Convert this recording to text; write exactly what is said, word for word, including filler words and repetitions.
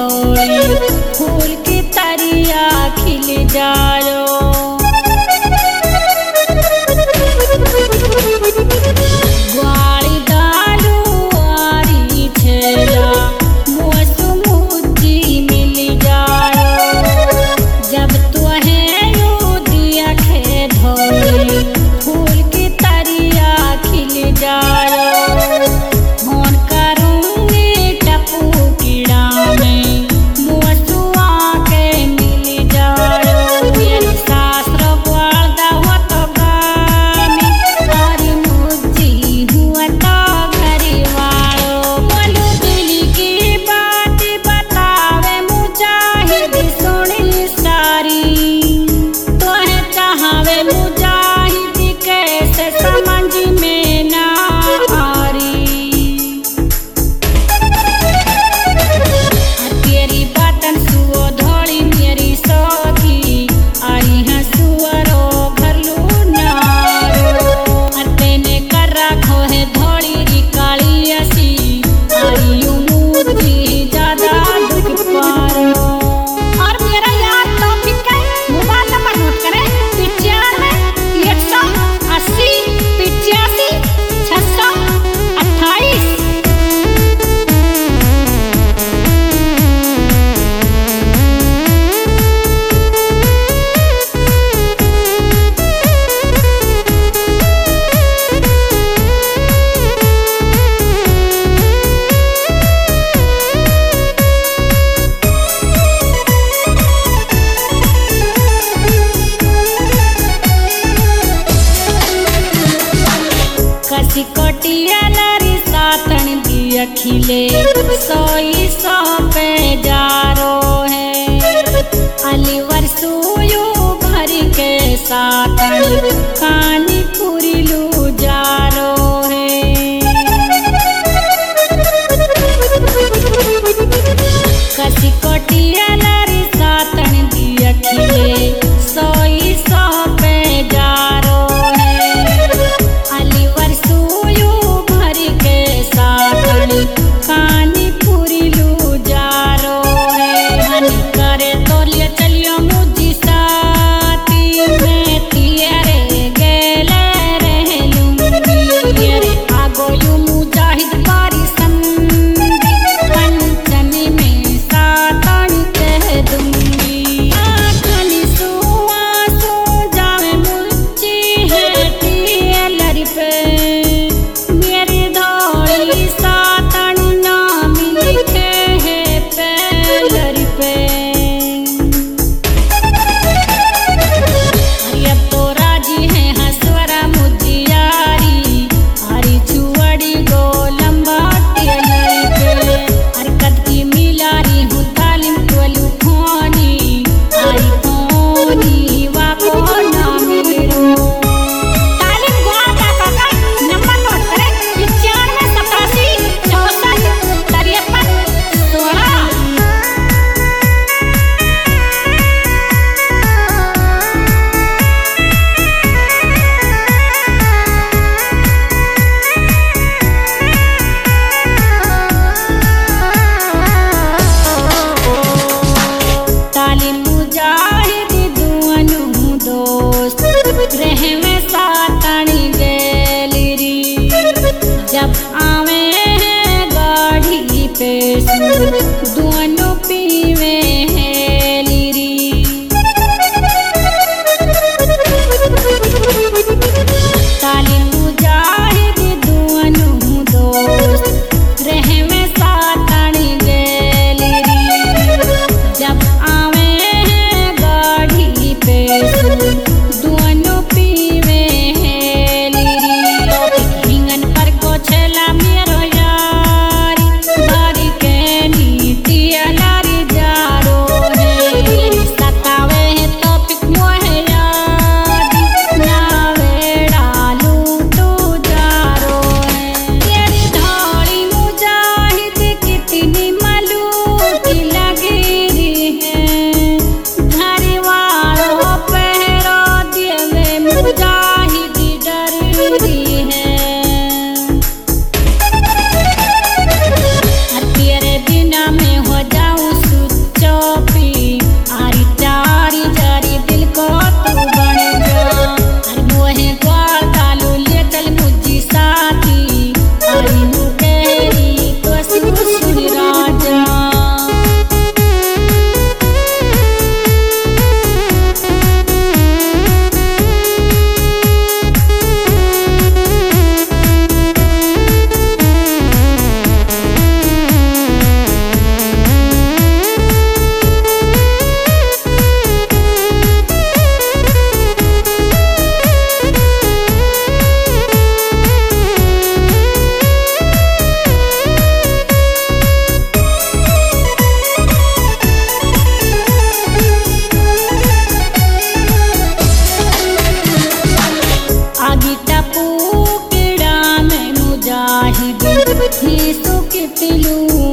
धोली फूल की तरिया खिल जायो। ग्वाली दालू आरी छेला मुसु मुद्दी मिल जायो। जब तुहे यू दिया खे धोली फूल की तरिया खिल जायो। फोन करूंगी टपू कीड़ा में मुसुआ के मिल जायो। मेरी सासर बोलदा हो तो गामी तारी मुझी हुआ तो घरी वालो। बोलू दिल की बात बतावे मुजाहिद सुनी सारी तोहे चाहवे मुजाहिद कैसे समझ में ना आरी। तेरी बातन सुओ धोली मेरी सौखी आई है सुअरो घरलू नारो। तेने कर रखो है धोली री काली असी आई मुझी ज्यादा दुख पारो। और मेरा यार टॉपिक है मोबाइल नंबर नोट करें पिचानवे एक सौ अस्सी पिचासी छह सौ अट्ठाईस। कसी कोटिया लारी सातन दिया खिले सोई सौ पे जारो है। अली वरसुयू भर के सातन कानी पूरी लू जारो है। कसी कोटिया लारी सातन दिया खिले सोई सौ पे जारो है। अली वरसुयू भर के सातन कानी पूरी लू जारो है। हनी करे तो लिए चलियो मुझी साथी में तियरे गेले रह लूंगी। येरे आगो यू मुजाहिद बारी संदी पंचमी में सातन कह दूंगी। आखनी सुआ सो जावे मुझी है टियलर पे मेरी धोली सातन नाम लिखे है पेलर पे। अरे अब तो राजी है हंसवरा मुजियारी हरी छुअड़ी गो लंबा टेलर पे। अरे कद की मिलारी हूँ तालिम टोलू फोनी आई फोनी वाको ना मिलो। तालिम गोदा काका नंबर नोट करें पिचानवे सतासी चौसठ तिरपन सोलह। तालिम मुजाहिद दुअनु दोस्त रहे में सातनी गैलरी। जब आवे हैं गाड़ी पे दुअनु पीवे हैं लिरी। तालिम मुजाहिद दुअनु दोस्त रहे में सातनी गैलरी। जब आवे हैं गाड़ी पे दुअनु पीवे हैं लिरी। हिंगन पर को छेला मेरो यारी बारी के सुतिलू